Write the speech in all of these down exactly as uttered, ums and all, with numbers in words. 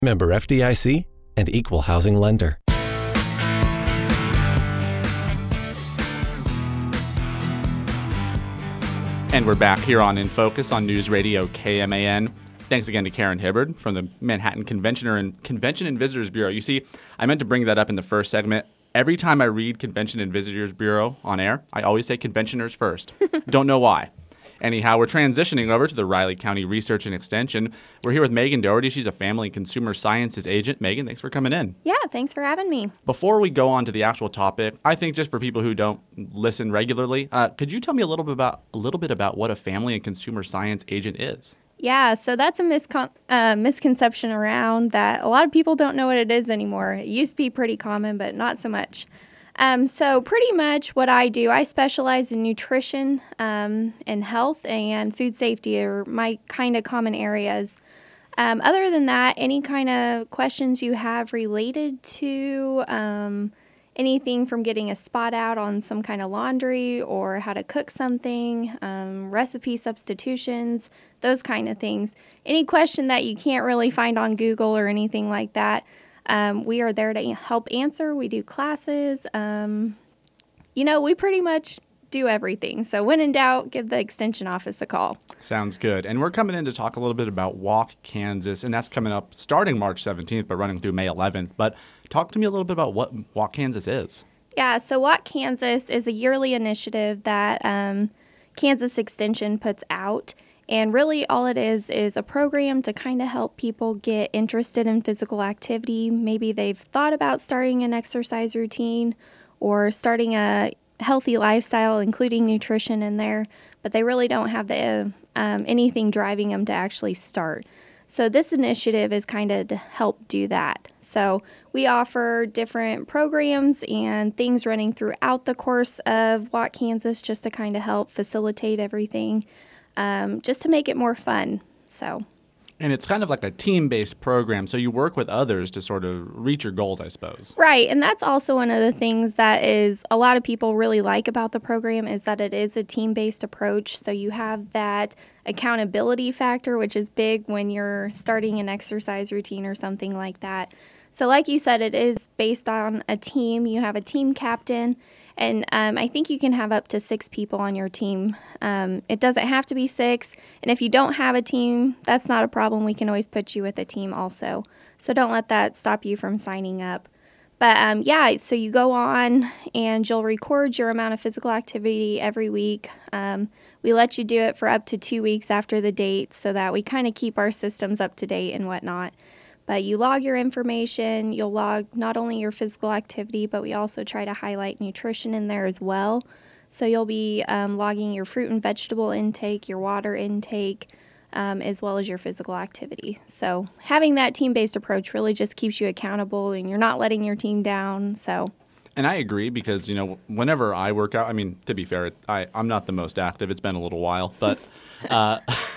Member F D I C and Equal Housing Lender. And we're back here on In Focus on News Radio K M A N. Thanks again to Karen Hibbard from the Manhattan Convention and Convention and Visitors Bureau. You see, I meant to bring that up in the first segment. Every time I read Convention and Visitors Bureau on air, I always say conventioners first. Don't know why. Anyhow, we're transitioning over to the Riley County Research and Extension. We're here with Megan Doherty. She's a family and consumer sciences agent. Megan, thanks for coming in. Yeah, thanks for having me. Before we go on to the actual topic, I think just for people who don't listen regularly, uh, could you tell me a little bit about a little bit about what a family and consumer science agent is? Yeah, so that's a miscon- uh, misconception around that a lot of people don't know what it is anymore. It used to be pretty common, but not so much. Um, so pretty much what I do, I specialize in nutrition um, and health and food safety are my kind of common areas. Um, other than that, any kind of questions you have related to um, anything from getting a spot out on some kind of laundry or how to cook something, um, recipe substitutions, those kind of things. Any question that you can't really find on Google or anything like that, Um, we are there to help answer. We do classes. Um, you know, we pretty much do everything. So when in doubt, give the extension office a call. Sounds good. And we're coming in to talk a little bit about Walk Kansas, and that's coming up starting March seventeenth, but running through May eleventh. But talk to me a little bit about what Walk Kansas is. Yeah, so Walk Kansas is a yearly initiative that um, Kansas Extension puts out. And really all it is is a program to kind of help people get interested in physical activity. Maybe they've thought about starting an exercise routine or starting a healthy lifestyle, including nutrition in there, but they really don't have the um, anything driving them to actually start. So this initiative is kind of to help do that. So we offer different programs and things running throughout the course of Walk Kansas just to kind of help facilitate everything. Um, just to make it more fun. So, and it's kind of like a team-based program, so you work with others to sort of reach your goals, I suppose. Right, and that's also one of the things that is a lot of people really like about the program is that it is a team-based approach. So you have that accountability factor, which is big when you're starting an exercise routine or something like that. So like you said, it is based on a team. You have a team captain. And um, I think you can have up to six people on your team. Um, it doesn't have to be six. And if you don't have a team, that's not a problem. We can always put you with a team also. So don't let that stop you from signing up. But um, yeah, so you go on and you'll record your amount of physical activity every week. Um, we let you do it for up to two weeks after the date so that we kind of keep our systems up to date and whatnot. But you log your information, you'll log not only your physical activity, but we also try to highlight nutrition in there as well. So you'll be um, logging your fruit and vegetable intake, your water intake, um, as well as your physical activity. So having that team-based approach really just keeps you accountable and you're not letting your team down. So. And I agree because, you know, whenever I work out, I mean, to be fair, I, I'm not the most active. It's been a little while. But, uh,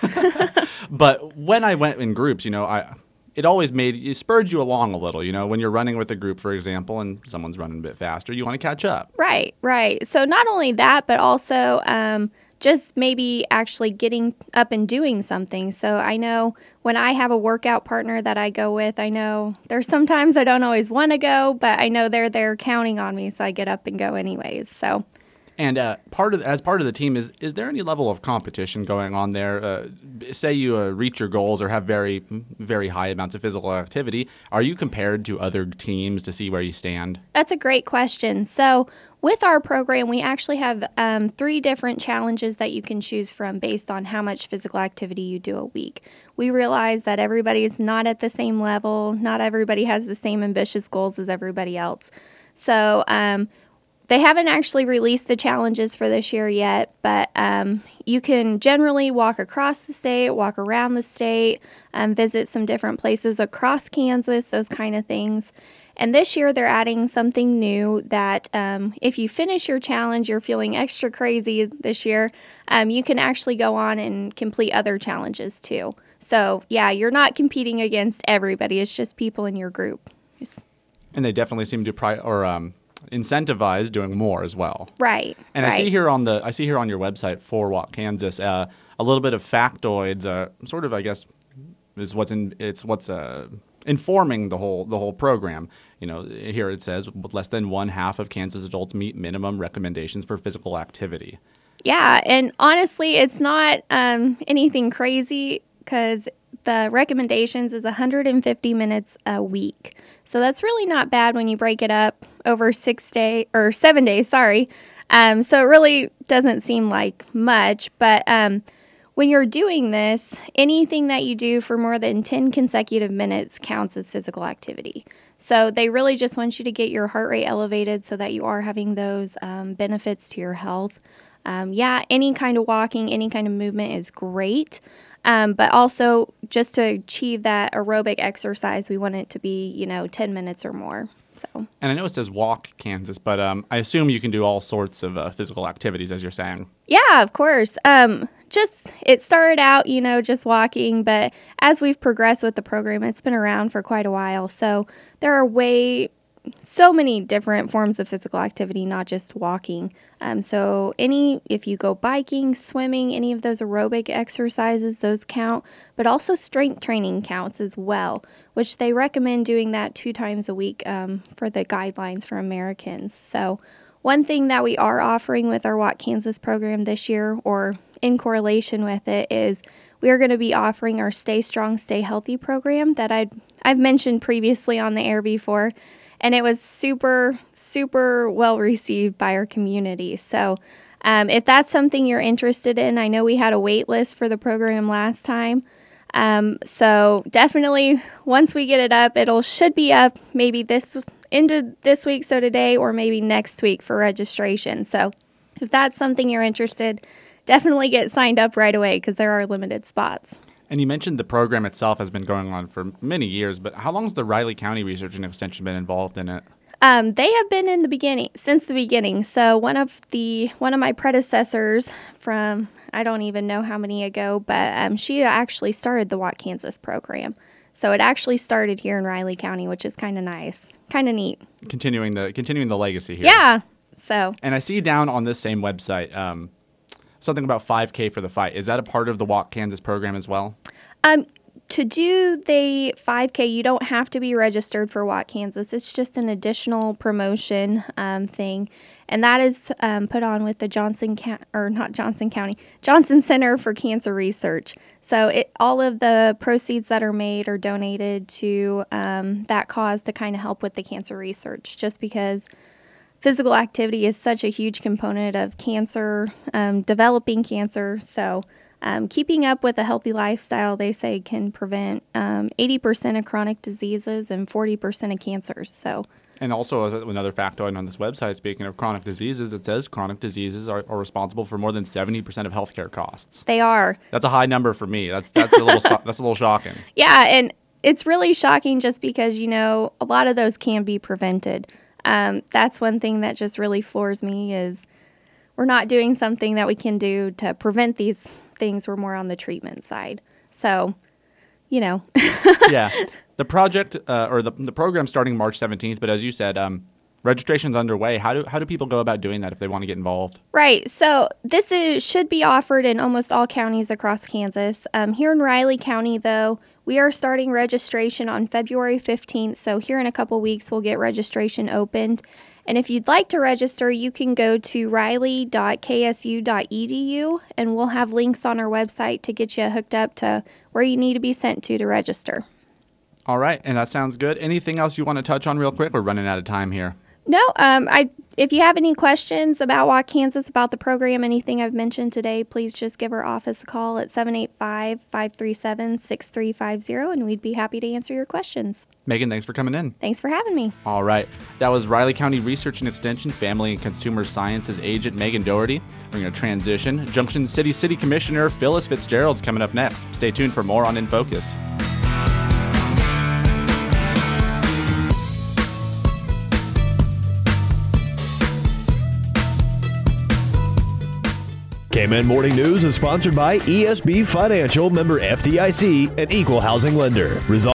but when I went in groups, you know, I... it always made, it spurred you along a little, you know, when you're running with a group, for example, and someone's running a bit faster, you want to catch up. Right, right. So not only that, but also um, just maybe actually getting up and doing something. So I know when I have a workout partner that I go with, I know there's sometimes I don't always want to go, but I know they're there counting on me, so I get up and go anyways. So. And uh, part of as part of the team, is is there any level of competition going on there? Uh, say you uh, reach your goals or have very, very high amounts of physical activity. Are you compared to other teams to see where you stand? That's a great question. So with our program, we actually have um, three different challenges that you can choose from based on how much physical activity you do a week. We realize that everybody is not at the same level. Not everybody has the same ambitious goals as everybody else. So um They haven't actually released the challenges for this year yet, but um, you can generally walk across the state, walk around the state, um, visit some different places across Kansas, those kind of things. And this year they're adding something new that um, if you finish your challenge, you're feeling extra crazy this year, um, you can actually go on and complete other challenges too. So, yeah, you're not competing against everybody. It's just people in your group. And they definitely seem to pri- or um. incentivize doing more as well. Right. And right. I see here on the I see here on your website for Walk Kansas uh, a little bit of factoids, uh, sort of I guess is what's in it's what's uh, informing the whole the whole program. You know, here it says less than one half of Kansas adults meet minimum recommendations for physical activity. Yeah, and honestly, it's not um, anything crazy because the recommendations is one hundred fifty minutes a week. So that's really not bad when you break it up over six day or seven days. Sorry. Um, so it really doesn't seem like much, but um, when you're doing this, anything that you do for more than ten consecutive minutes counts as physical activity. So they really just want you to get your heart rate elevated so that you are having those um, benefits to your health. Um, yeah, any kind of walking, any kind of movement is great. Um, but also, just to achieve that aerobic exercise, we want it to be, you know, ten minutes or more. So. And I know it says walk Kansas, but um, I assume you can do all sorts of uh, physical activities, as you're saying. Yeah, of course. Um, just it started out, you know, just walking, but as we've progressed with the program, it's been around for quite a while. So there are way so many different forms of physical activity, not just walking. Um, so any, if you go biking, swimming, any of those aerobic exercises, those count, but also strength training counts as well, which they recommend doing that two times a week um, for the guidelines for Americans. So one thing that we are offering with our Walk Kansas program this year, or in correlation with it, is we are going to be offering our Stay Strong, Stay Healthy program that I'd, I've mentioned previously on the air before. And it was super, super well received by our community. So um, if that's something you're interested in, I know we had a wait list for the program last time. Um, so definitely, once we get it up, it'll should be up maybe this into this week, so today, or maybe next week for registration. So if that's something you're interested, definitely get signed up right away because there are limited spots. And you mentioned the program itself has been going on for many years, but how long has the Riley County Research and Extension been involved in it? Um, they have been in the beginning, since the beginning. So one of the one of my predecessors from, I don't even know how many ago, but um, she actually started the Walk Kansas program. So it actually started here in Riley County, which is kind of nice, kind of neat. Continuing the continuing the legacy here. Yeah. So. And I see down on this same website um, something about five K for the fight. Is that a part of the Walk Kansas program as well? Um, to do the five K, you don't have to be registered for Walk Kansas. It's just an additional promotion um, thing, and that is um, put on with the Johnson County, or not Johnson County, Johnson Center for Cancer Research. So it, all of the proceeds that are made are donated to um, that cause to kind of help with the cancer research, just because physical activity is such a huge component of cancer, um, developing cancer. So um, keeping up with a healthy lifestyle, they say, can prevent um, eighty percent of chronic diseases and forty percent of cancers. So. And also another factoid on this website, speaking of chronic diseases, it says chronic diseases are, are responsible for more than seventy percent of healthcare costs. They are. That's a high number for me. That's that's a little so, that's a little shocking. Yeah, and it's really shocking just because, you know, a lot of those can be prevented. Um, that's one thing that just really floors me is we're not doing something that we can do to prevent these things. We're more on the treatment side. So, you know. Yeah. The project uh, or the the program starting March seventeenth, but as you said, um, registration's underway. How do how do people go about doing that if they want to get involved? Right. So this is should be offered in almost all counties across Kansas. Um, here in Riley County, though, we are starting registration on February fifteenth. So here in a couple weeks, we'll get registration opened. And if you'd like to register, you can go to riley dot k s u dot e d u, and we'll have links on our website to get you hooked up to where you need to be sent to to register. All right, and that sounds good. Anything else you want to touch on real quick? We're running out of time here. No, um, I. If you have any questions about Walk Kansas, about the program, anything I've mentioned today, please just give our office a call at seven eight five, five three seven, six three five zero, and we'd be happy to answer your questions. Megan, thanks for coming in. Thanks for having me. All right. That was Riley County Research and Extension Family and Consumer Sciences agent Megan Doherty. We're going to transition. Junction City City Commissioner Phyllis Fitzgerald's coming up next. Stay tuned for more on In Focus. K M N Morning News is sponsored by E S B Financial, member F D I C, and Equal Housing Lender. Result